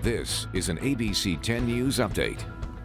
This is an ABC 10 News Update.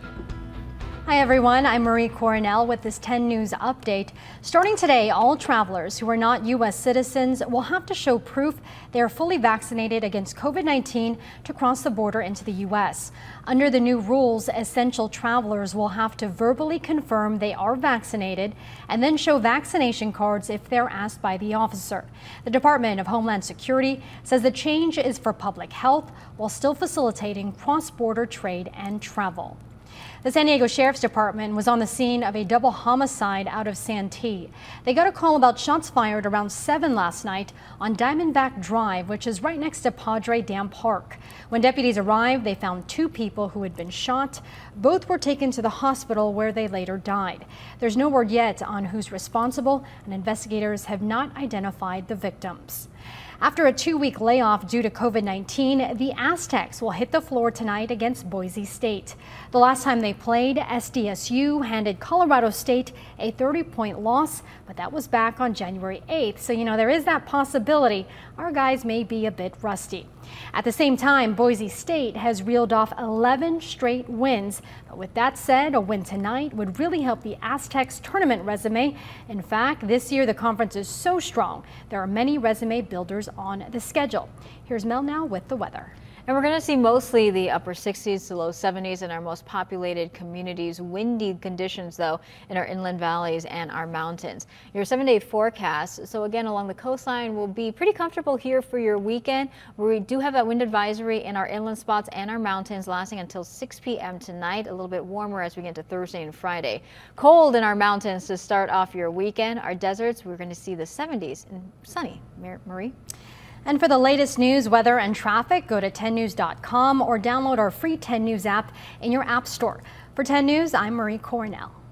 Hi everyone, I'm Marie Coronel with this 10 News Update. Starting today, all travelers who are not U.S. citizens will have to show proof they are fully vaccinated against COVID-19 to cross the border into the U.S. Under the new rules, essential travelers will have to verbally confirm they are vaccinated and then show vaccination cards if they're asked by the officer. The Department of Homeland Security says the change is for public health while still facilitating cross-border trade and travel. The San Diego Sheriff's Department was on the scene of a double homicide out of Santee. They got a call about shots fired around 7 last night on Diamondback Drive, which is right next to Padre Dam Park. When deputies arrived, they found 2 people who had been shot. Both were taken to the hospital where they later died. There's no word yet on who's responsible, and investigators have not identified the victims. After a 2-week layoff due to COVID-19, the Aztecs will hit the floor tonight against Boise State. The last time they played, SDSU handed Colorado State a 30-point loss, but that was back on January 8th. So, there is that possibility our guys may be a bit rusty. At the same time, Boise State has reeled off 11 straight wins. But with that said, a win tonight would really help the Aztecs' tournament resume. In fact, this year the conference is so strong, there are many resume builders on the schedule. Here's Mel now with the weather. And we're going to see mostly the upper 60s to low 70s in our most populated communities. Windy conditions, though, in our inland valleys and our mountains. Your 7-day forecast, so again, along the coastline, will be pretty comfortable here for your weekend. We do have that wind advisory in our inland spots and our mountains lasting until 6 p.m. tonight. A little bit warmer as we get to Thursday and Friday. Cold in our mountains to start off your weekend. Our deserts, we're going to see the 70s and sunny. Marie? And for the latest news, weather, and traffic, go to 10news.com or download our free 10 News app in your app store. For 10 News, I'm Marie Coronel.